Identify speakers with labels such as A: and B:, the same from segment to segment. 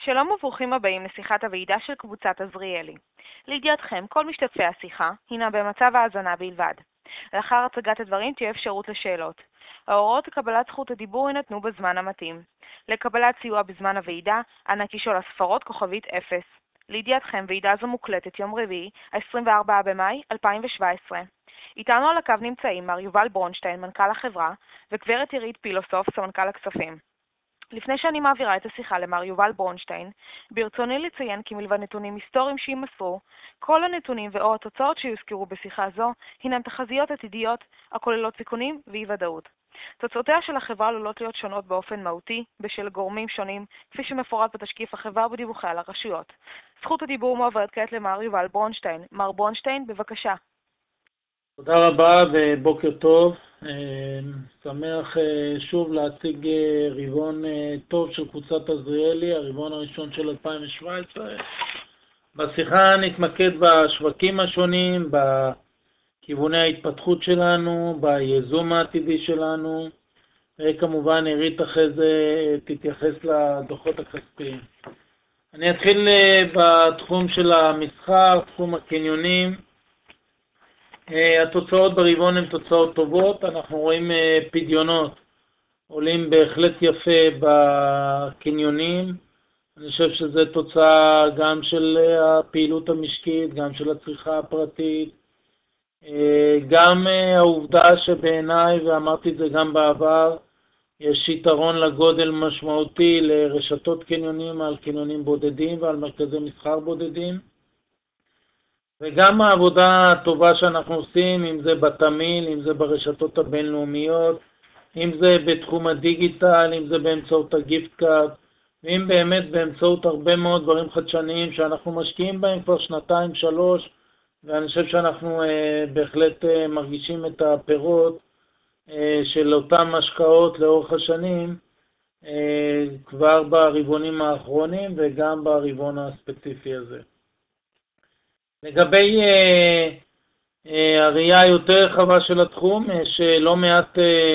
A: שלום וברוכים הבאים לשיחת הוועידה של קבוצת עזריאלי. לידיעתכם, כל משתתפי השיחה הינה במצב האזנה בלבד. לאחר הצגת הדברים תהיה אפשרות לשאלות. ההוראות לקבלת זכות הדיבור יינתנו בזמן המתאים. לקבלת סיוע בזמן הוועידה, אנא קישור לספרות כוכבית 0. לידיעתכם, ועידה זו מוקלטת יום רביעי, 24 במאי 2017. איתנו על הקו נמצאים מר יובל ברונשטיין, מנכ"ל החברה, וגברת עירית פילוסוף, סמנכ"ל הכספים. לפני שאני מעבירה את השיחה למר יובל ברונשטיין, ברצוני לציין כי מלבד נתונים היסטוריים שימסרו, כל הנתונים ואו התוצאות שיוזכרו בשיחה זו הינן תחזיות עתידיות הכוללות סיכונים ואי-ודאות. תוצאותיה של החברה עלולות להיות שונות באופן מהותי בשל גורמים שונים, כפי שמפורט בתשקיף החברה ובדיווחי על הרשויות. זכות הדיבור מועברת כעת למר יובל ברונשטיין. מר ברונשטיין, בבקשה.
B: תודה רבה ובוקר טוב. שמח שוב להציג רבעון טוב של קבוצת עזריאלי, הרבעון הראשון של 2017. בשיחה נתמקד בשווקים השונים, בכיווני ההתפתחות שלנו, בייזום העתידי שלנו, וכמובן עירית אחרי זה תתייחס לדוחות הכספיים. אני אתחיל בתחום של המסחר, תחום הקניונים. התוצאות ברבעון הן תוצאות טובות, אנחנו רואים פדיונות עולים בהחלט יפה בקניונים. אני חושב שזה תוצאה גם של הפעילות המשקית, גם של הצריכה הפרטית, גם העובדה שבעיניי, ואמרתי את זה גם בעבר, יש יתרון לגודל משמעותי לרשתות קניונים על קניונים בודדים ועל מרכזי מסחר בודדים. וגם העבודה הטובה שאנחנו עושים, אם זה בתמיל, אם זה ברשתות הבינלאומיות, אם זה בתחום הדיגיטל, אם זה באמצעות הגיפט קארד, ואם באמת באמצעות הרבה מאוד דברים חדשניים שאנחנו משקיעים בהם כבר 2-3, ואני חושב שאנחנו בהחלט מרגישים את הפירות של אותם השקעות לאורך השנים, כבר ברבעונים האחרונים וגם ברבעון הספציפי הזה. לגבי הראייה היותר רחבה של התחום, יש לא מעט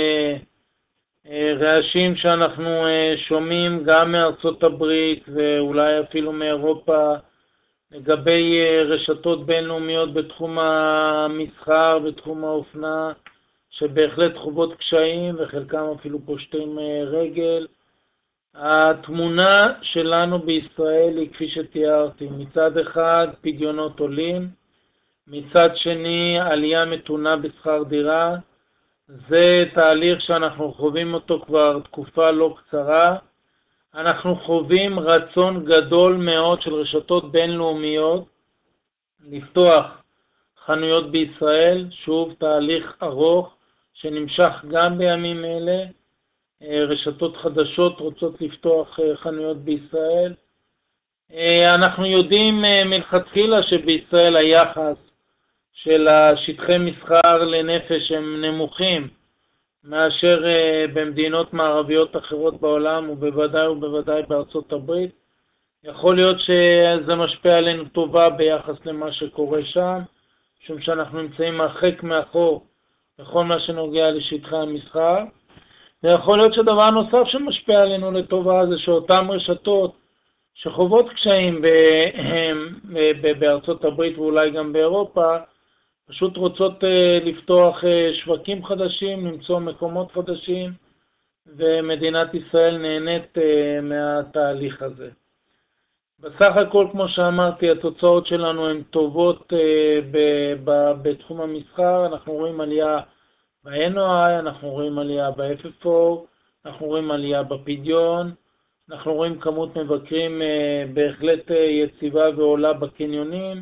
B: רעשים שאנחנו שומעים גם מארצות הברית ואולי אפילו מאירופה, לגבי רשתות בינלאומיות בתחום המסחר, בתחום האופנה, שבהחלט חוות קשיים וחלקם אפילו פושטים רגל. התמונה שלנו בישראל היא כפי שתיארתי, מצד אחד פדיונות עולים, מצד שני עלייה מתונה בשכר דירה. זה תהליך שאנחנו חווים אותו כבר תקופה לא קצרה. אנחנו חווים רצון גדול מאוד של רשתות בינלאומיות לפתוח חנויות בישראל, שוב תהליך ארוך שנמשך גם בימים אלה. רשתות חדשות רוצות לפתוח חנויות בישראל. אנחנו יודעים מלכתחילה שבישראל היחס של השטחי מסחר לנפש הם נמוכים מאשר במדינות מערביות אחרות בעולם, ובוודאי בארצות הברית. יכול להיות שזה משפיע עלינו טובה ביחס למה שקורה שם, משום שאנחנו נמצאים הרחק מאחור בכל מה שנוגע לשטחי המסחר. ויכול להיות שדבר נוסף שמשפיע עלינו לטובה זה שאותן רשתות שחוות קשיים בארצות הברית ואולי גם באירופה, פשוט רוצות לפתוח שווקים חדשים, למצוא מקומות חדשים, ומדינת ישראל נהנית מהתהליך הזה. בסך הכל, כמו שאמרתי, התוצאות שלנו הן טובות בתחום המסחר. אנחנו רואים עלייה ב-NOI, אנחנו רואים עלייה ב-FFO, אנחנו רואים עלייה בפדיון, אנחנו רואים כמות מבקרים בהחלט יציבה ועולה בקניונים.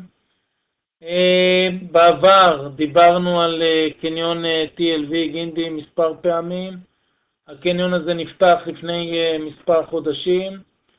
B: בעבר דיברנו על קניון TLV גינדי מספר פעמים. הקניון הזה נפתח לפני מספר חודשים.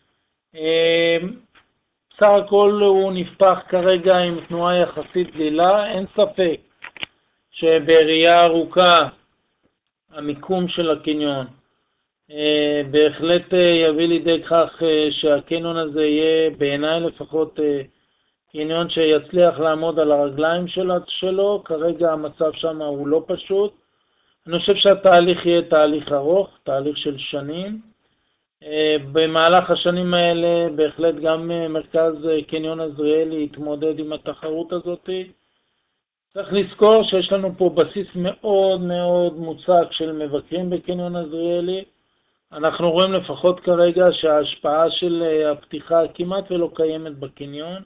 B: בסך הכל הוא נפתח כרגע עם תנועה יחסית דלילה. אין ספק שבראייה ארוכה המיקום של הקניון בהחלט יביא לידי כך שהקניון הזה יהיה בעיניי לפחות קניון שיצליח לעמוד על הרגליים שלו. כרגע המצב שם הוא לא פשוט. אני חושב שהתהליך יהיה תהליך ארוך, תהליך של שנים, במהלך השנים האלה בהחלט גם מרכז קניון עזריאלי התמודד עם התחרות הזאת. צריך לזכור שיש לנו פה בסיס מאוד מאוד מוצק של מבקרים בקניון עזריאלי. אנחנו רואים לפחות כרגע שההשפעה של הפתיחה כמעט ולא קיימת בקניון.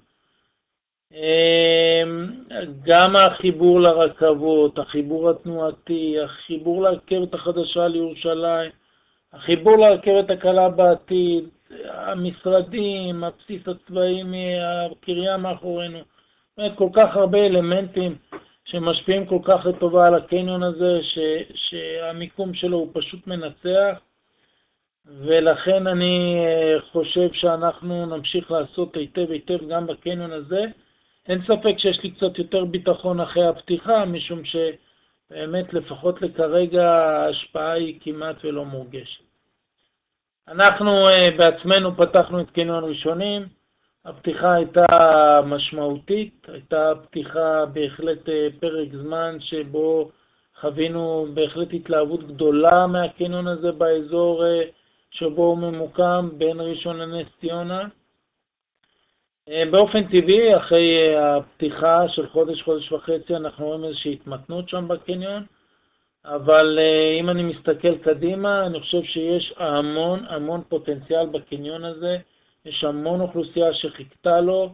B: גם החיבור לרכבות, החיבור התנועתי, החיבור לרכבת החדשה לירושלים, החיבור לרכבת הקלה בעתיד, המשרדים, הבסיס הצבאי מהקריה מאחורינו, כל כך הרבה אלמנטים שמשפיעים כל כך לטובה על הקניון הזה, שהמיקום שלו הוא פשוט מנצח, ולכן אני חושב שאנחנו נמשיך לעשות היטב היטב גם בקניון הזה. אין ספק שיש לי קצת יותר ביטחון אחרי הפתיחה, משום שבאמת לפחות לכרגע ההשפעה היא כמעט ולא מורגשת. אנחנו בעצמנו פתחנו את קניון ראשונים, הפתיחה הייתה משמעותית, הייתה פתיחה בהחלט פרק זמן שבו חווינו בהחלט התלהבות גדולה מהקניון הזה באזור שבו הוא ממוקם בין ראשון לנס ציונה. באופן טבעי, אחרי הפתיחה של חודש וחצי, אנחנו רואים איזושהי התמתנות שם בקניון, אבל אם אני מסתכל קדימה, אני חושב שיש המון פוטנציאל בקניון הזה, יש המון אוכלוסייה שחיכתה לו,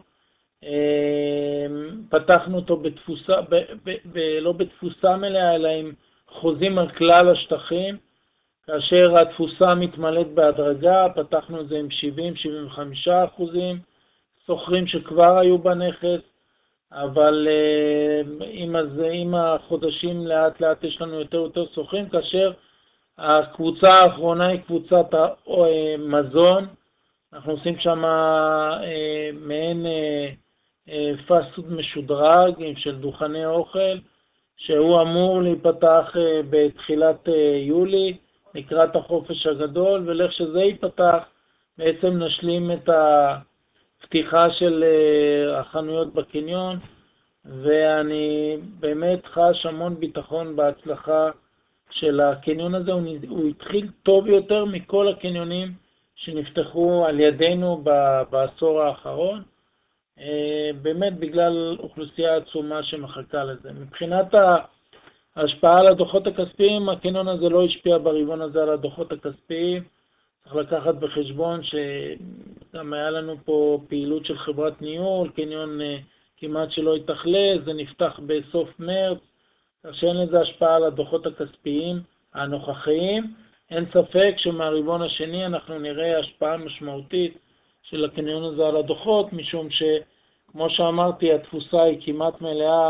B: פתחנו אותו בתפוסה, לא בתפוסה מלאה, אלא עם חוזים על כלל השטחים, כאשר התפוסה מתמלאת בהדרגה, פתחנו את זה עם 70-75%, סוחרים שכבר היו בנכס, אבל עם החודשים לאט לאט יש לנו יותר סוחרים, כאשר הקבוצה האחרונה היא קבוצת המזון, אנחנו עושים שם מעין פאסט-פוד משודרג של דוכני אוכל, שהוא אמור להיפתח בתחילת יולי, לקראת החופש הגדול, ולך שזה ייפתח, בעצם נשלים את הפתיחה של החנויות בקניון, ואני באמת חש המון ביטחון בהצלחה של הקניון הזה. הוא התחיל טוב יותר מכל הקניונים שנפתחו על ידינו בעשור האחרון, באמת בגלל אוכלוסייה עצומה שמחכה לזה. מבחינת ההשפעה על הדוחות הכספיים, הקניון הזה לא השפיע ברבעון הזה על הדוחות הכספיים. צריך לקחת בחשבון שגם היה לנו פה פעילות של חברת ניהול, קניון כמעט שלא התאכלס, זה נפתח בסוף מרץ, כך שאין לזה השפעה על הדוחות הכספיים הנוכחיים. אין ספק שמהרבעון השני אנחנו נראה השפעה משמעותית של הקניון הזה על הדוחות, משום שכמו שאמרתי, התפוסה היא כמעט מלאה,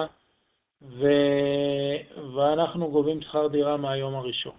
B: ואנחנו גובים שכר דירה מהיום הראשון.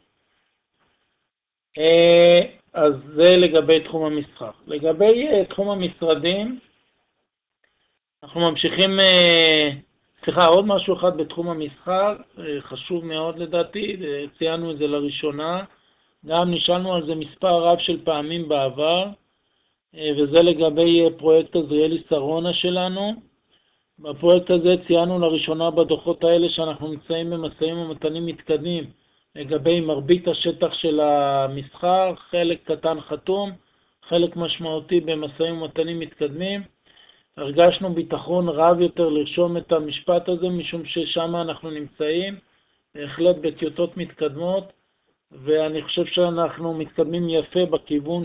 B: אז זה לגבי תחום המסחר. לגבי תחום המשרדים, אנחנו ממשיכים, עוד משהו אחד בתחום המסחר, חשוב מאוד לדעתי, ציינו את זה לראשונה, גם נשאלנו על זה מספר רב של פעמים בעבר, וזה לגבי פרויקט עזריאלי שרונה שלנו. בפרויקט הזה ציינו לראשונה בדוחות האלה שאנחנו נמצאים במשאים ומתנים מתקדמים לגבי מרבית השטח של המסחר, חלק קטן חתום, חלק משמעותי במשאים ומתנים מתקדמים. הרגשנו ביטחון רב יותר לרשום את המשפט הזה, משום ששם אנחנו נמצאים, בהחלט בטיוטות מתקדמות, ואני חושב שאנחנו מתקדמים יפה בכיוון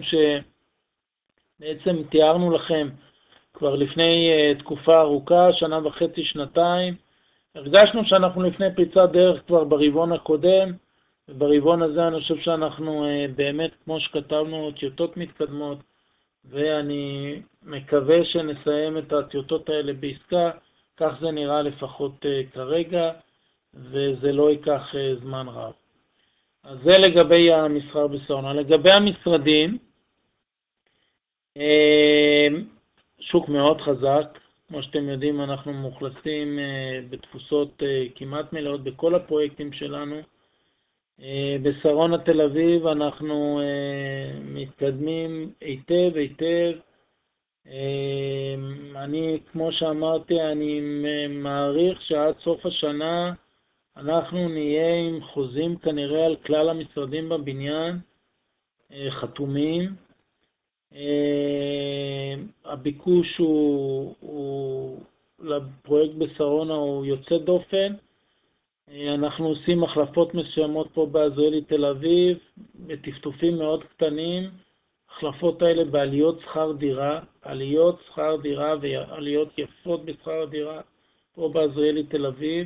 B: שבעצם תיארנו לכם כבר לפני תקופה ארוכה, שנה וחצי, שנתיים. הרגשנו שאנחנו לפני פריצת דרך כבר ברבעון הקודם, וברבעון הזה אני חושב שאנחנו באמת, כמו שכתבנו, טיוטות מתקדמות, ואני מקווה שנסיים את הטיוטות האלה בעסקה, כך זה נראה לפחות כרגע, וזה לא ייקח זמן רב. אז זה לגבי המסחר בשרונה. לגבי המשרדים, שוק מאוד חזק, כמו שאתם יודעים אנחנו מאוכלסים בתפוסות כמעט מלאות בכל הפרויקטים שלנו. בשרונה תל אביב אנחנו מתקדמים היטב. אני, כמו שאמרתי, אני מעריך שעד סוף השנה אנחנו נהיה עם חוזים כנראה על כלל המשרדים בבניין חתומים, הביקוש לפרויקט בשרונה הוא יוצא דופן. אנחנו עושים החלפות מסוימות פה בעזריאלי תל אביב, בטפטופים מאוד קטנים, החלפות האלה בעליות שכר דירה ועליות יפות בשכר הדירה פה בעזריאלי תל אביב.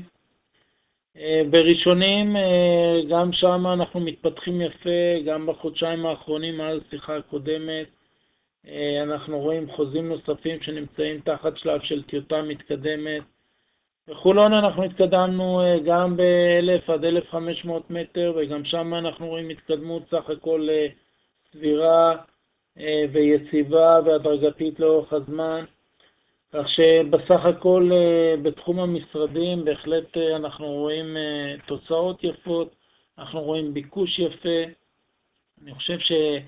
B: בראשונים, גם שם אנחנו מתפתחים יפה, גם בחודשיים האחרונים מאז השיחה הקודמת, אנחנו רואים חוזים נוספים שנמצאים תחת שלב של טיוטה מתקדמת. בחולון אנחנו התקדמנו גם ב-1,000 עד 1,500 מטר, וגם שם אנחנו רואים התקדמות סך הכל סבירה ויציבה והדרגתית לאורך הזמן. כך שבסך הכל בתחום המשרדים בהחלט אנחנו רואים תוצאות יפות, אנחנו רואים ביקוש יפה. אני חושב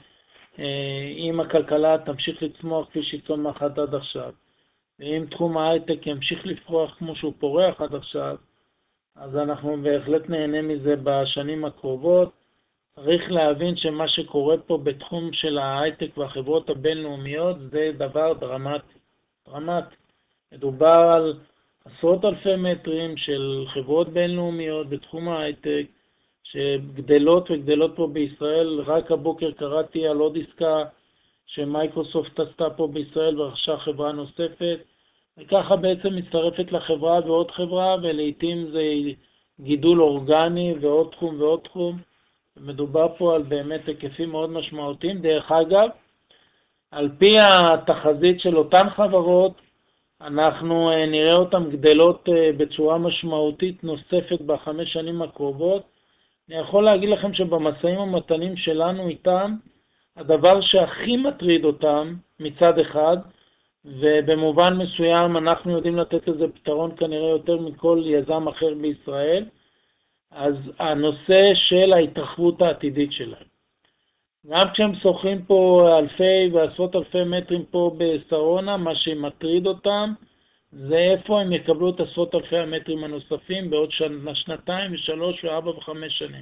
B: שאם הכלכלה תמשיך לצמוח כפי שהיא צומחת עד עכשיו, ואם תחום ההייטק ימשיך לפרוח כמו שהוא פורח עד עכשיו, אז אנחנו בהחלט נהנה מזה בשנים הקרובות. צריך להבין שמה שקורה פה בתחום של ההייטק והחברות הבינלאומיות זה דבר דרמטי. מדובר על עשרות אלפי מטרים של חברות בינלאומיות בתחום ההייטק שגדלות וגדלות פה בישראל. רק הבוקר קראתי על עוד עסקה שמייקרוסופט עשתה פה בישראל ורכשה חברה נוספת, וככה בעצם מצטרפת לחברה ועוד חברה, ולעיתים זה גידול אורגני ועוד תחום ועוד תחום. מדובר פה על באמת היקפים מאוד משמעותיים. דרך אגב, על פי התחזית של אותן חברות, אנחנו נראה אותן גדלות בצורה משמעותית נוספת ב5 שנים הקרובות. אני יכול להגיד לכם שבמשאים ומתנים שלנו איתם, הדבר שהכי מטריד אותם מצד אחד, ובמובן מסוים אנחנו יודעים לתת לזה פתרון כנראה יותר מכל יזם אחר בישראל, אז הנושא של ההתרחבות העתידית שלהם. גם כשהם שוכרים פה אלפי ועשרות אלפי מטרים פה בשרונה, מה שמטריד אותם זה איפה הם יקבלו את עשרות אלפי המטרים הנוספים בעוד שנתיים ושלוש וארבע וחמש שנים.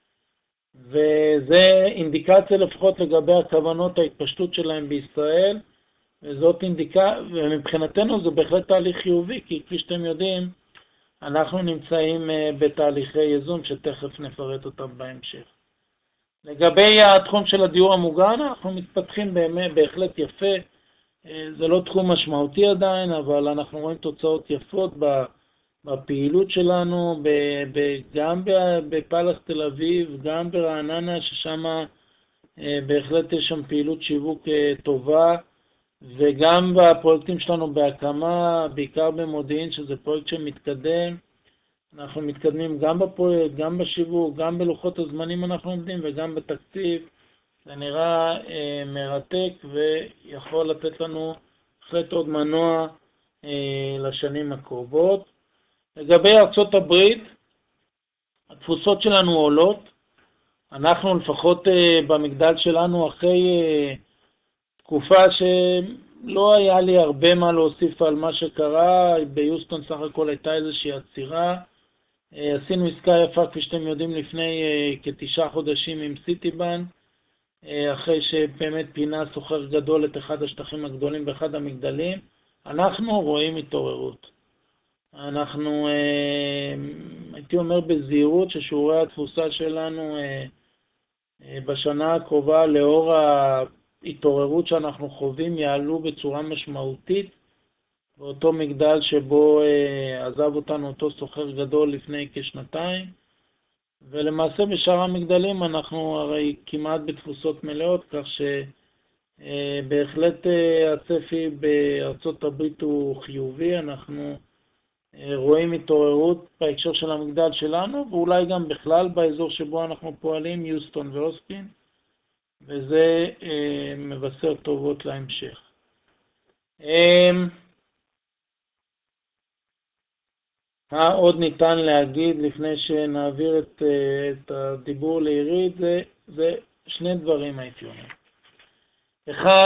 B: וזה אינדיקציה לפחות לגבי הכוונות ההתפשטות שלהם בישראל, ומבחינתנו זה בהחלט תהליך חיובי, כי כפי שאתם יודעים, אנחנו נמצאים בתהליכי ייזום שתכף נפרט אותם בהמשך. לגבי התחום של הדיור המוגן, אנחנו מתפתחים בהחלט יפה. זה לא תחום משמעותי עדיין, אבל אנחנו רואים תוצאות יפות בפעילות שלנו, גם בפלס תל אביב, גם ברעננה, ששם בהחלט יש שם פעילות שיווק טובה, וגם בפרויקטים שלנו בהקמה, בעיקר במודיעין, שזה פרויקט שמתקדם. אנחנו מתקדמים גם בפרויקט, גם בשיווק, גם בלוחות הזמנים אנחנו עומדים, וגם בתקציב. זה נראה מרתק ויכול לתת לנו בהחלט עוד מנוע לשנים הקרובות. לגבי ארצות הברית, התפוסות שלנו עולות. אנחנו לפחות במגדל שלנו אחרי תקופה שלא היה לי הרבה מה להוסיף על מה שקרה. ביוסטון סך הכל הייתה איזושהי עצירה. עשינו עסקה יפה כפי שאתם יודעים לפני כ9 חודשים עם סיטיבנק, אחרי שבאמת פינה סוחר גדול את אחד השטחים הגדולים באחד המגדלים. אנחנו רואים התעוררות. אנחנו, הייתי אומר בזהירות, ששיעורי התפוסה שלנו בשנה הקרובה לאור ההתעוררות שאנחנו חווים יעלו בצורה משמעותית באותו מגדל שבו עזב אותנו אותו סוחר גדול לפני כשנתיים. ולמעשה בשאר המגדלים אנחנו הרי כמעט בתפוסות מלאות, כך שבהחלט הצפי בארצות הברית הוא חיובי. אנחנו רואים התעוררות בהקשר של המגדל שלנו, ואולי גם בכלל באזור שבו אנחנו פועלים, יוסטון ואוסטין, וזה מבשר טובות להמשך. מה עוד ניתן להגיד לפני שנעביר את הדיבור לעירית? זה שני דברים הייתי אומר. אחד,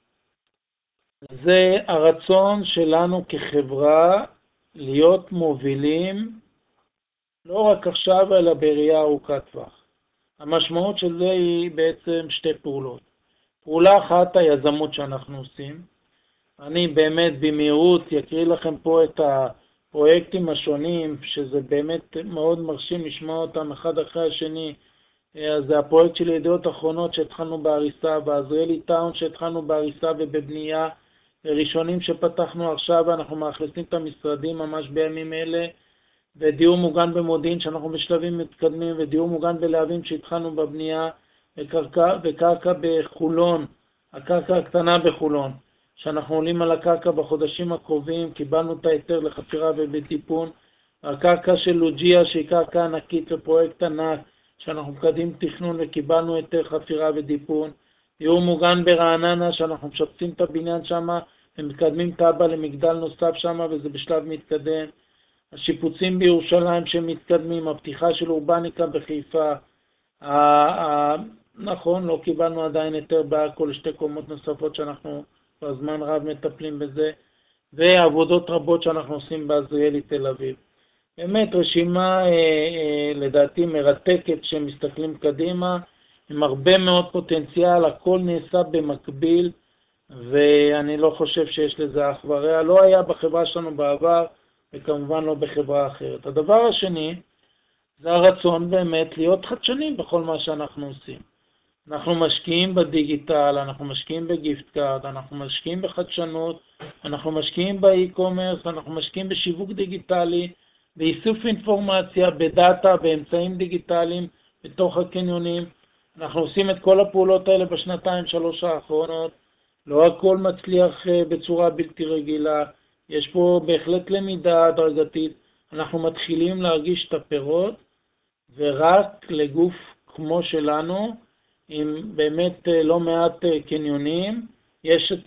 B: זה הרצון שלנו כחברה להיות מובילים לא רק עכשיו אלא בראייה ארוכת טווח. המשמעות של זה היא בעצם שתי פעולות. פעולה אחת, היזמות שאנחנו עושים. אני באמת במהירות יקריא לכם פה את הפרויקטים השונים, שזה באמת מאוד מרשים לשמוע אותם אחד אחרי השני. אז זה הפרויקט של ידיעות אחרונות שהתחלנו בהריסה, בעזריאלי טאון שהתחלנו בהריסה ובבנייה, ראשונים שפתחנו עכשיו, ואנחנו מאכלסים את המשרדים ממש בימים אלה, ודיור מוגן במודיעין שאנחנו בשלבים מתקדמים, ודיור מוגן בלהבים שהתחלנו בבנייה, וקרקע בחולון, הקרקע הקטנה בחולון, שאנחנו עולים על הקרקע בחודשים הקרובים, קיבלנו את ההיתר לחפירה ובטיפון, הקרקע של לוג'יה שהיא קרקע ענקית ופרויקט ענק, שאנחנו מקדמים תכנון וקיבלנו היתר חפירה ודיפון, דיור מוגן ברעננה שאנחנו משפצים את הבניין שם ומקדמים תב"ע למגדל נוסף שם וזה בשלב מתקדם, השיפוצים בירושלים שמתקדמים, הפתיחה של אורבניקה בחיפה, נכון, לא קיבלנו עדיין היתר בעכו לשתי קומות נוספות שאנחנו כבר זמן רב מטפלים בזה, ועבודות רבות שאנחנו עושים בעזריאלי תל אביב. באמת רשימה לדעתי מרתקת שמסתכלים קדימה, עם הרבה מאוד פוטנציאל, הכל נעשה במקביל, ואני לא חושב שיש לזה אח ורע, לא היה בחברה שלנו בעבר, וכמובן לא בחברה אחרת. הדבר השני, זה הרצון באמת להיות חדשנים בכל מה שאנחנו עושים. אנחנו משקיעים בדיגיטל, אנחנו משקיעים בגיפט קארד, אנחנו משקיעים בחדשנות, אנחנו משקיעים באי-קומרס, אנחנו משקיעים בשיווק דיגיטלי, באיסוף אינפורמציה, בדאטה, באמצעים דיגיטליים, בתוך הקניונים. אנחנו עושים את כל הפעולות האלה בשנתיים, 3 האחרונות. לא הכל מצליח בצורה בלתי רגילה. יש פה בהחלט למידה הדרגתית. אנחנו מתחילים להרגיש את הפירות, ורק לגוף כמו שלנו, עם באמת לא מעט קניונים, יש את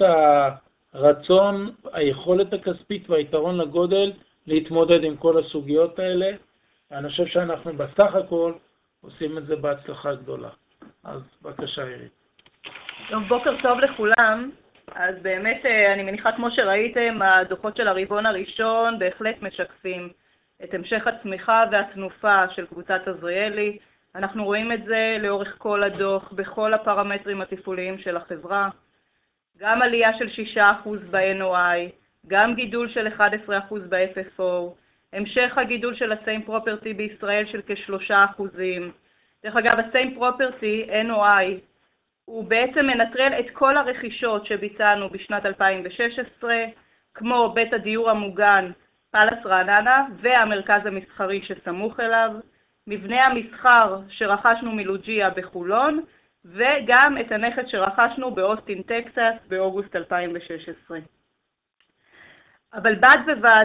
B: הרצון, היכולת הכספית והיתרון לגודל להתמודד עם כל הסוגיות האלה. אני חושב שאנחנו בסך הכל עושים את זה בהצלחה גדולה. אז בבקשה עירית.
C: טוב, בוקר טוב לכולם. אז באמת אני מניחה כמו שראיתם, הדוחות של הרבעון הראשון בהחלט משקפים את המשך הצמיחה והתנופה של קבוצת עזריאלי. אנחנו רואים את זה לאורך כל הדוח, בכל הפרמטרים התפעוליים של החברה. גם עלייה של 6% ב-NOI, גם גידול של 11% ב-FFO, המשך הגידול של ה-Same Property בישראל של כ3%. דרך אגב, ה-Same Property, NOI, הוא בעצם מנטרל את כל הרכישות שביצענו בשנת 2016, כמו בית הדיור המוגן פלס רעננה והמרכז המסחרי שסמוך אליו, מבנה המסחר שרכשנו מלוג'יה בחולון, וגם את הנכס שרכשנו באוסטין, טקסס, באוגוסט 2016. אבל בד בבד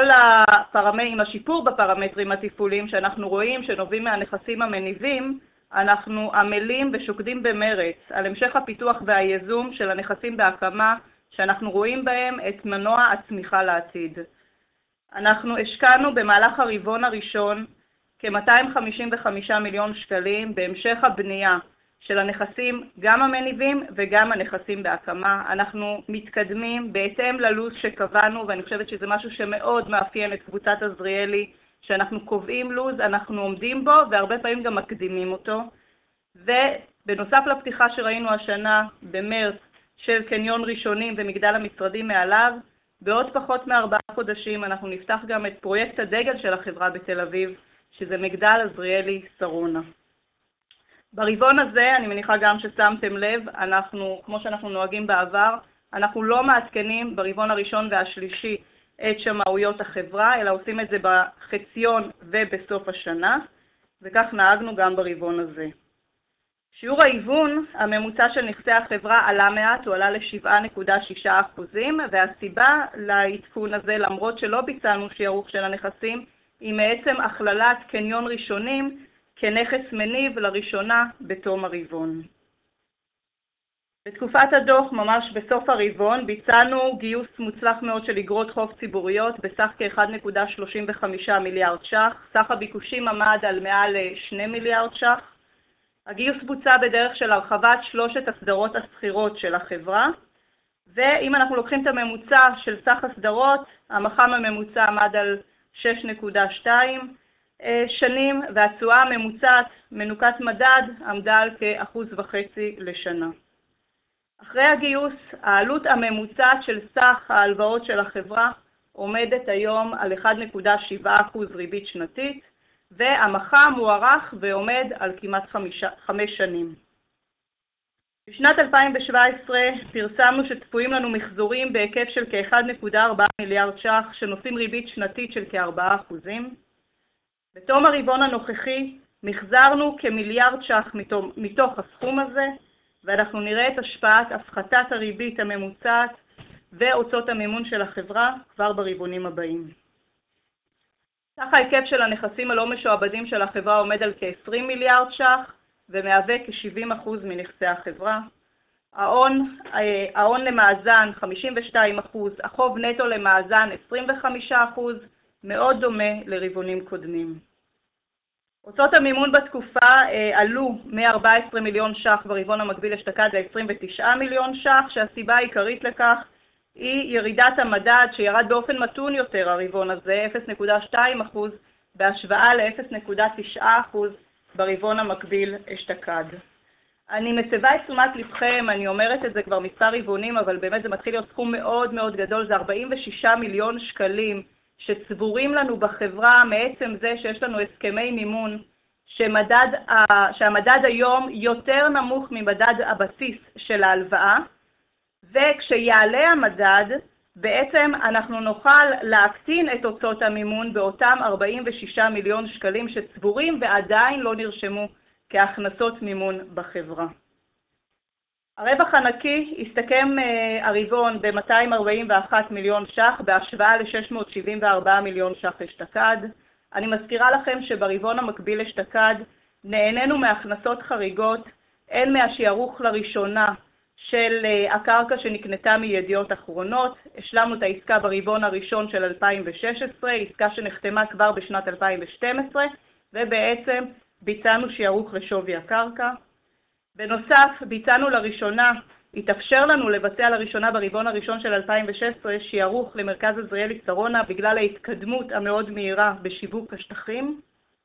C: עם השיפור בפרמטרים התפעוליים שאנחנו רואים שנובעים מהנכסים המניבים, אנחנו עמלים ושוקדים במרץ על המשך הפיתוח והייזום של הנכסים בהקמה שאנחנו רואים בהם את מנוע הצמיחה לעתיד. אנחנו השקענו במהלך הרבעון הראשון כ-255 מיליון שקלים בהמשך הבנייה של הנכסים גם המניבים וגם הנכסים בהקמה. אנחנו מתקדמים בהתאם ללו"ז שקבענו, ואני חושבת שזה משהו שמאוד מאפיין את קבוצת עזריאלי, שאנחנו קובעים לו"ז, אנחנו עומדים בו והרבה פעמים גם מקדימים אותו. ובנוסף לפתיחה שראינו השנה במרץ של קניון ראשונים ומגדל המשרדים מעליו, בעוד פחות מ4 חודשים אנחנו נפתח גם את פרויקט הדגל של החברה בתל אביב, שזה מגדל עזריאלי שרונה. ברבעון הזה, אני מניחה גם ששמתם לב, כמו שאנחנו נוהגים בעבר, אנחנו לא מעדכנים ברבעון הראשון והשלישי את שמאויות החברה, אלא עושים את זה בחציון ובסוף השנה, וכך נהגנו גם ברבעון הזה. שיעור ההיוון הממוצע של נכסי החברה עלה מעט, הוא עלה ל7.6%, והסיבה לעדכון הזה, למרות שלא ביצענו שיערוך של הנכסים, היא מעצם הכללת קניון ראשונים כנכס מניב לראשונה בתום הרבעון. בתקופת הדוח, ממש בסוף הרבעון, ביצענו גיוס מוצלח מאוד של אגרות חוב ציבוריות בסך כ-1.35 מיליארד ש"ח. סך הביקושים עמד על מעל 2 מיליארד ש"ח. הגיוס בוצע בדרך של הרחבת 3 הסדרות הסחירות של החברה, ואם אנחנו לוקחים את הממוצע של סך הסדרות, המח"מ הממוצע עמד על 6.2 שנים, והתשואה הממוצעת מנוקת מדד עמדה על כ1.5% לשנה. אחרי הגיוס, העלות הממוצעת של סך ההלוואות של החברה עומדת היום על 1.7% ריבית שנתית, והמח"מ מוערך ועומד על כמעט 5 שנים. בשנת 2017 פרסמנו שצפויים לנו מחזורים בהיקף של כ-1.4 מיליארד ש"ח שנושאים ריבית שנתית של כ-4%. בתום הרבעון הנוכחי מחזרנו כמיליארד ש"ח מתוך הסכום הזה, ואנחנו נראה את השפעת הפחתת הריבית הממוצעת והוצאות המימון של החברה כבר ברבעונים הבאים. סך ההיקף של הנכסים הלא משועבדים של החברה עומד על כ-20 מיליארד ש"ח ומהווה כ-70% מנכסי החברה. ההון למאזן 52%, החוב נטו למאזן 25%, מאוד דומה לרבעונים קודמים. הוצאות המימון בתקופה עלו מ-14 מיליון ש"ח ברבעון המקביל אשתקד ל-29 מיליון ש"ח, שהסיבה העיקרית לכך היא ירידת המדד שירד באופן מתון יותר הרבעון הזה, 0.2% בהשוואה ל-0.9% ברבעון המקביל אשתקד. אני מסבה את תשומת לבכם, אני אומרת את זה כבר מספר רבעונים, אבל באמת זה מתחיל להיות סכום מאוד מאוד גדול, זה 46 מיליון שקלים שצבורים לנו בחברה מעצם זה שיש לנו הסכמי מימון, שהמדד היום יותר נמוך ממדד הבסיס של ההלוואה, וכשיעלה המדד, בעצם אנחנו נוכל להקטין את הוצאות המימון באותם 46 מיליון שקלים שצבורים ועדיין לא נרשמו כהכנסות מימון בחברה. הרווח הנקי הסתכם הרבעון ב-241 מיליון ש"ח בהשוואה ל-674 מיליון ש"ח אשתקד. אני מזכירה לכם שברבעון המקביל אשתקד נהנינו מהכנסות חריגות, הן מהשערוך לראשונה של הקרקע שנקנתה מידיעות אחרונות. השלמנו את העסקה ברבעון הראשון של 2016, עסקה שנחתמה כבר בשנת 2012, ובעצם ביצענו שערוך לשווי הקרקע. בנוסף, ביצענו לראשונה, התאפשר לנו לבצע לראשונה ברבעון הראשון של 2016 שערוך למרכז עזריאלי שרונה בגלל ההתקדמות המאוד מהירה בשיווק השטחים.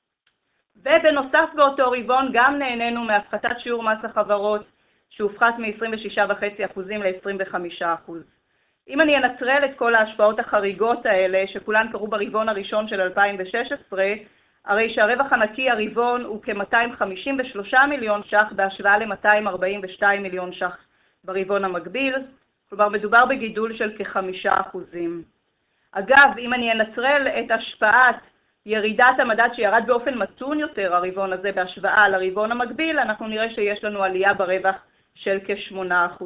C: ובנוסף באותו רבעון גם נהנינו מהפחתת שיעור מס החברות שהופחת מ-26.5% ל-25%. אם אני אנטרל את כל ההשפעות החריגות האלה שכולן קרו ברבעון הראשון של 2016, הרי שהרווח הנקי הרבעון הוא כ-253 מיליון ש"ח בהשוואה ל-242 מיליון ש"ח ברבעון המקביל, כלומר מדובר בגידול של כ-5%. אגב, אם אני אנטרל את השפעת ירידת המדד שירד באופן מתון יותר הרבעון הזה בהשוואה לרבעון המקביל, אנחנו נראה שיש לנו עלייה ברווח של כ-8%.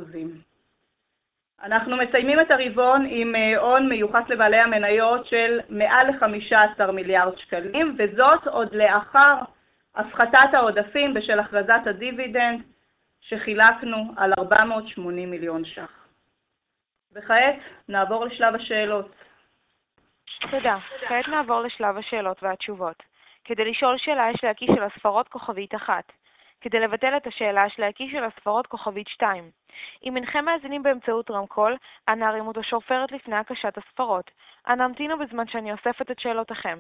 C: אנחנו מסיימים את הרבעון עם הון מיוחס לבעלי המניות של מעל ל-15 מיליארד שקלים, וזאת עוד לאחר הפחתת העודפים בשל הכרזת הדיבידנד שחילקנו על 480 מיליון ש"ח. וכעת נעבור לשלב השאלות.
A: תודה. כעת נעבור לשלב השאלות והתשובות. כדי לשאול שאלה יש להקיש על הספרות כוכבית 1. כדי לבטל את השאלה יש להקיש על הספרות כוכבית 2. אם אינכם מאזינים באמצעות רמקול, אנא הרימו את השופרת לפני הקשת הספרות. אנא המתינו בזמן שאני אוספת את שאלותיכם.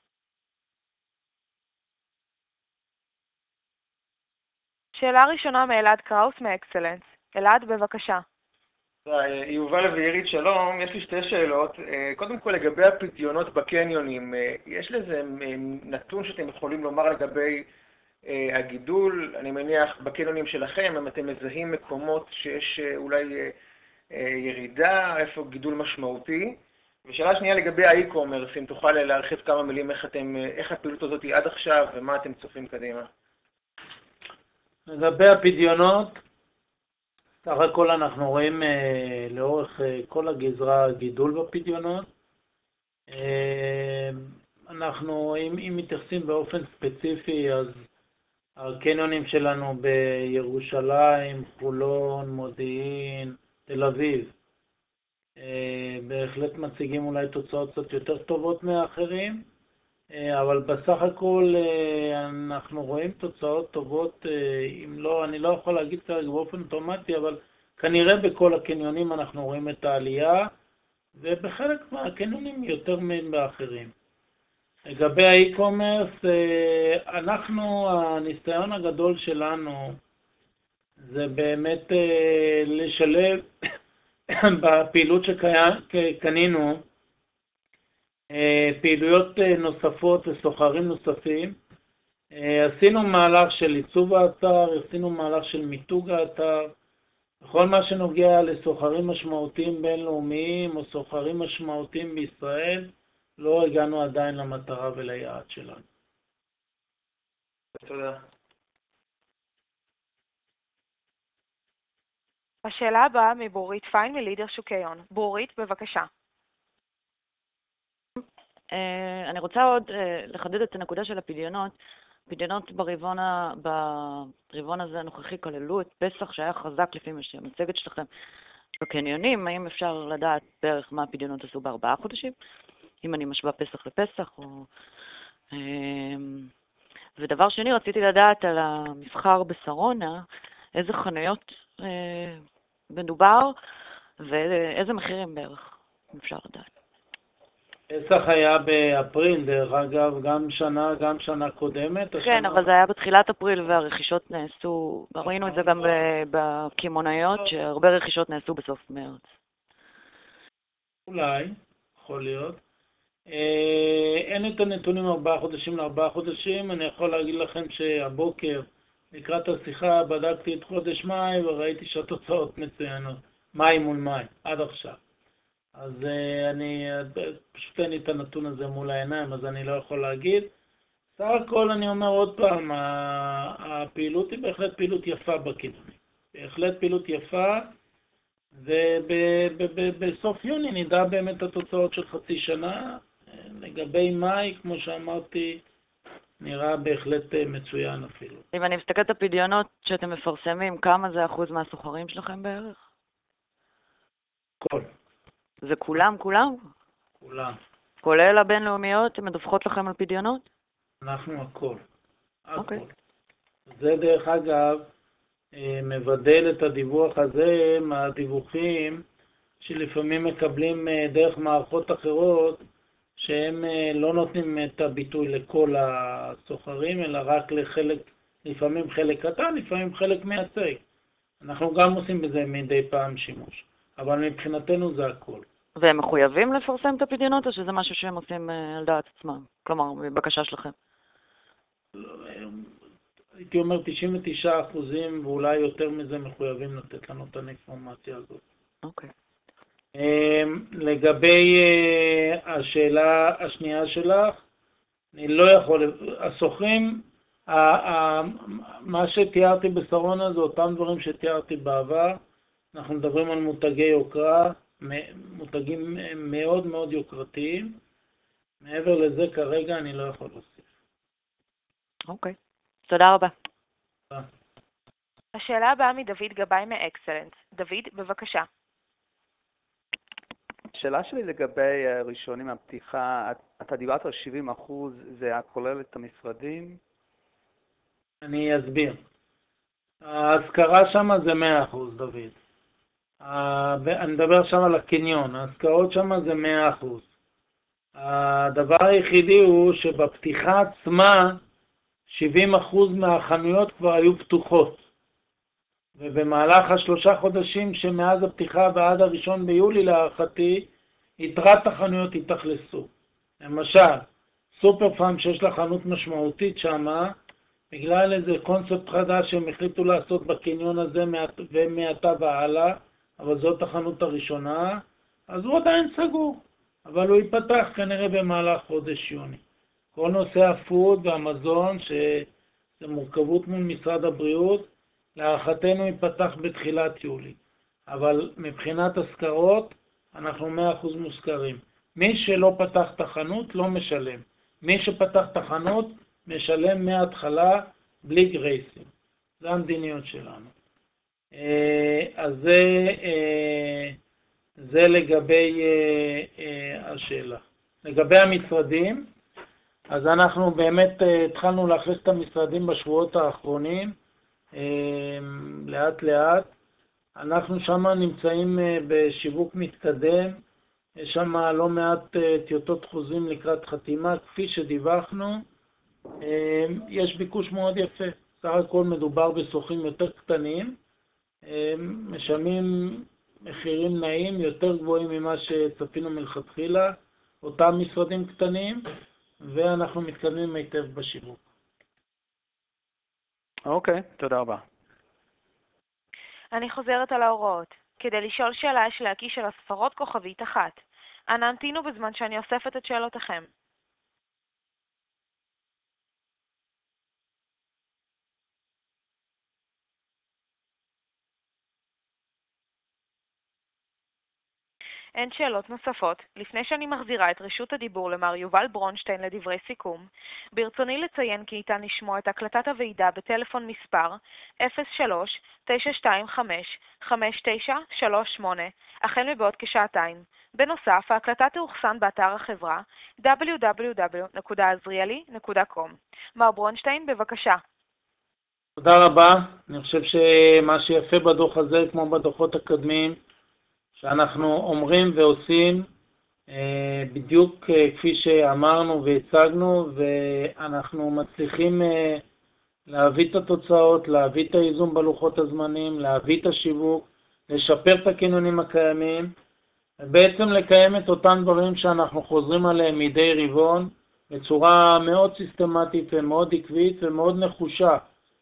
A: שאלה ראשונה מאלעד קראוס מאקסלנס. אלעד, בבקשה.
D: יובל ואירית, שלום. יש לי שתי שאלות. קודם כל, לגבי הפדיונות בקניונים, יש לזה נתון שאתם יכולים לומר לגבי הגידול? אני מניח בקניונים שלכם, אם אתם מזהים מקומות שיש אולי ירידה, איפה גידול משמעותי. ושאלה שנייה לגבי האי-קומרס, אם תוכל להרחיב כמה מילים איך הפעילות הזאת היא עד עכשיו ומה אתם צופים קדימה.
B: לגבי הפדיונות, סך הכל אנחנו רואים לאורך כל הגזרה גידול בפדיונות. אנחנו, אם מתייחסים באופן ספציפי, אז הקניונים שלנו בירושלים, חולון, מודיעין, תל אביב, בהחלט מציגים אולי תוצאות קצת יותר טובות מאחרים, אבל בסך הכל אנחנו רואים תוצאות טובות, אם לא, אני לא יכול להגיד כרגע באופן אוטומטי, אבל כנראה בכל הקניונים אנחנו רואים את העלייה, ובחלק מהקניונים יותר מאחרים. לגבי האי-קומרס, הניסיון הגדול שלנו זה באמת לשלב בפעילות שקנינו פעילויות נוספות וסוחרים נוספים. עשינו מהלך של עיצוב האתר, עשינו מהלך של מיתוג האתר. בכל מה שנוגע לסוחרים משמעותיים בינלאומיים או סוחרים משמעותיים בישראל, לא הגענו עדיין למטרה וליעד שלנו.
D: תודה.
A: השאלה הבאה מבורית פיין מלידר שוקי הון. בורית, בבקשה.
E: אני רוצה עוד לחדד את הנקודה של הפדיונות. פדיונות ברבעון הזה הנוכחי כללו את פסח שהיה חזק לפי המצגת שלכם בקניונים. האם אפשר לדעת בערך מה הפדיונות עשו ב4 חודשים? אם אני משווה פסח לפסח או... ודבר שני, רציתי לדעת על המסחר בשרונה, איזה חנויות מדובר ואיזה מחירים בערך, אם אפשר לדעת.
B: פסח היה באפריל, דרך אגב, גם שנה קודמת.
E: כן, אבל זה היה בתחילת אפריל והרכישות נעשו, ראינו את זה גם בקמעונאיות, שהרבה רכישות נעשו בסוף מרץ.
B: אולי, יכול להיות. אין את הנתונים 4 חודשים ל4 חודשים, אני יכול להגיד לכם שהבוקר, לקראת השיחה, בדקתי את חודש מאי וראיתי שהתוצאות מצוינות. מאי מול מאי, עד עכשיו. אז אני פשוט אין לי את הנתון הזה מול העיניים, אז אני לא יכול להגיד. סך הכל אני אומר עוד פעם, הפעילות היא בהחלט פעילות יפה בקניונים. בהחלט פעילות יפה, ובסוף יוני נדע באמת התוצאות של חצי שנה. לגבי מאי, כמו שאמרתי, נראה בהחלט מצוין אפילו.
E: אם אני מסתכלת את הפדיונות שאתם מפרסמים, כמה זה אחוז מהסוחרים שלכם בערך?
B: כל.
E: זה כולם?
B: כולם.
E: כולל הבינלאומיות, הן מדווחות לכם על פדיונות?
B: אנחנו הכל.
E: אוקיי.
B: זה דרך אגב מבדל את הדיווח הזה מהדיווחים שלפעמים מקבלים דרך מערכות אחרות שהם לא נותנים את הביטוי לכל הסוחרים אלא רק לחלק, לפעמים חלק קטן, לפעמים חלק מייצג. אנחנו גם עושים בזה מדי פעם שימוש, אבל מבחינתנו זה הכל.
E: והם מחויבים לפרסם את הפדיונות או שזה משהו שהם עושים על דעת עצמם? כלומר, בבקשה שלכם.
B: הייתי אומר 99% ואולי יותר מזה מחויבים לתת לנו את האינפורמציה הזאת.
E: אוקיי.
B: לגבי השאלה השנייה שלך, אני לא יכול, הסוחרים, מה שתיארתי בשרונה זה אותם דברים שתיארתי בעבר. אנחנו מדברים על מותגי יוקרה, מותגים מאוד מאוד יוקרתיים. מעבר לזה כרגע אני לא יכול להוסיף.
E: אוקיי. תודה רבה.
A: השאלה הבאה מדוד גבאי מאקסלנס. דוד, בבקשה.
F: השאלה שלי לגבי ראשונים מהפתיחה, אתה דיברת על 70%, זה כולל את המשרדים?
B: אני אסביר. ההשכרה שם זה 100%, דוד. אני מדבר שם על הקניון, ההשכרות שם זה 100%. הדבר היחידי הוא שבפתיחה עצמה 70% מהחנויות כבר היו פתוחות. ובמהלך 3 חודשים שמאז הפתיחה ועד 1 ביולי להערכתי, יתרת החנויות התאכלסו. למשל, סופר פארם שיש לה חנות משמעותית שמה, בגלל איזה קונספט חדש שהם החליטו לעשות בקניון הזה ומעתה והלאה, אבל זאת החנות הראשונה, אז הוא עדיין סגור, אבל הוא ייפתח כנראה במהלך חודש יוני. כל נושא הפוד והמזון, שזה מורכבות מול משרד הבריאות, להערכתנו ייפתח בתחילת יולי. אבל מבחינת השכרות, אנחנו 100% מושכרים. מי שלא פתח את החנות לא משלם. מי שפתח את החנות משלם מההתחלה בלי גרייסים. זה המדיניות שלנו. אז זה לגבי השאלה. לגבי המשרדים, אז אנחנו באמת התחלנו להכניס את המשרדים בשבועות האחרונים, לאט לאט. אנחנו שם נמצאים בשיווק מתקדם, יש שם לא מעט טיוטות חוזים לקראת חתימה, כפי שדיווחנו. יש ביקוש מאוד יפה, סך הכל מדובר בסוחרים יותר קטנים, משלמים מחירים נעים, יותר גבוהים ממה שצפינו מלכתחילה, אותם משרדים קטנים, ואנחנו מתקדמים היטב בשיווק.
F: אוקיי, תודה רבה.
A: אני חוזרת על ההוראות. כדי לשאול שאלה יש להקיש על הספרות כוכבית 1. אנא המתינו בזמן שאני אוספת את שאלותיכם. אין שאלות נוספות. לפני שאני מחזירה את רשות הדיבור למר יובל ברונשטיין לדברי סיכום, ברצוני לציין כי ניתן לשמוע את הקלטת הוועידה בטלפון מספר 03-925-5938, החל מבעוד כשעתיים. בנוסף, ההקלטה תאוחסן באתר החברה www.azrieli.com. מר ברונשטיין, בבקשה.
B: תודה רבה. אני חושב שמה שיפה בדוח הזה, כמו בדוחות הקודמים, שאנחנו אומרים ועושים בדיוק כפי שאמרנו והצגנו, ואנחנו מצליחים להביא את התוצאות, להביא את האיזון בלוחות הזמנים, להביא את השיווק, לשפר את הקניונים הקיימים, ובעצם לקיים את אותם דברים שאנחנו חוזרים עליהם מדי רבעון, בצורה מאוד סיסטמטית ומאוד עקבית ומאוד נחושה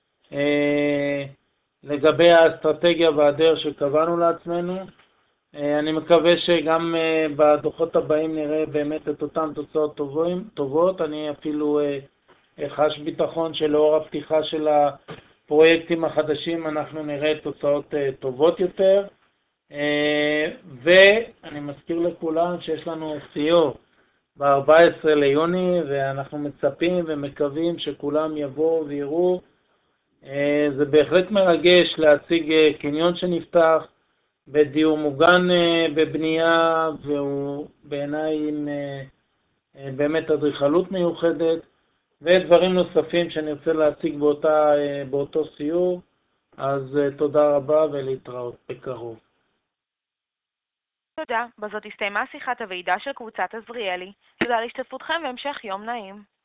B: לגבי האסטרטגיה והדרך שקבענו לעצמנו. אני מקווה שגם בדוחות הבאים נראה באמת את אותן תוצאות טובות. אני אפילו חש ביטחון שלאור הפתיחה של הפרויקטים החדשים אנחנו נראה תוצאות טובות יותר. ואני מזכיר לכולם שיש לנו סיור ב-14 ליוני, ואנחנו מצפים ומקווים שכולם יבואו ויראו. זה בהחלט מרגש להציג קניון שנפתח בדיור מוגן בבנייה, והוא בעיניי עם באמת אדריכלות מיוחדת, ודברים נוספים שאני רוצה להציג באותו סיור. אז תודה רבה ולהתראות בקרוב.
A: תודה. בזאת הסתיימה שיחת הוועידה של קבוצת עזריאלי. תודה על השתתפותכם והמשך יום נעים.